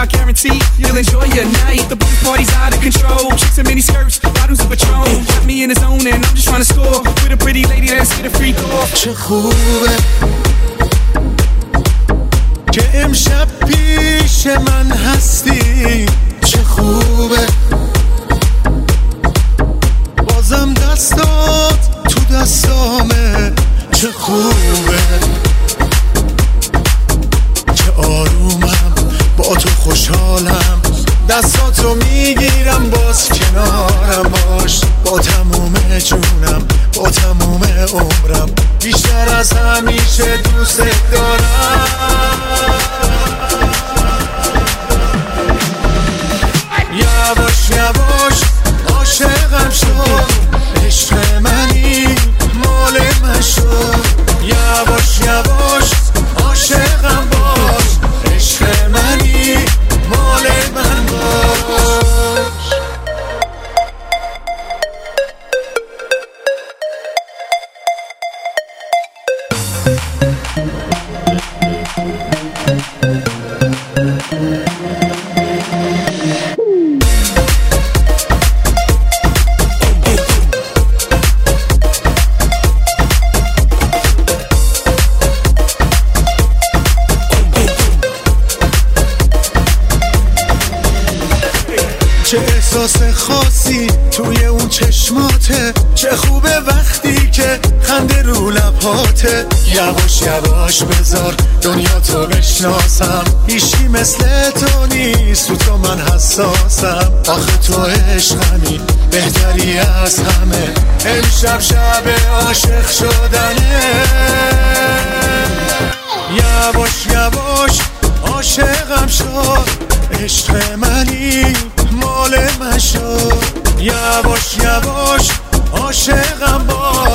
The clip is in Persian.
I guarantee you'll enjoy your night. The booth party's out of control. Chicks in mini skirts, bottles of Patron. Got me in the zone and I'm just trying to score with a pretty lady that's get a free call. چه خوبه که امشب پیش من هستی. چه خوبه بازم دستات تو دستامه. چه خوبه چه آرومم با تو خوشحالم. دستاتو میگیرم باز کنارم باش. با تموم جونم با تموم عمرم بیشتر از همیشه دوست دارم. یواش یواش عاشقم شد. عشق منی مال من شد. یواش یواش عاشقم باش. عشق منی مال من باش. چه احساس خاصی توی اون چشماته. چه خوبه وقتی که خنده رو لبهاته. یواش یواش بذار دنیا تو بشناسم. هیچی مثل تو نیست تو تو من حساسم. آخه تو عشقمی بهتری از همه. امشب شب عاشق شدنه. یواش یواش عاشقم شد. عشق منی مال من شد. یواش یواش عاشقم باش.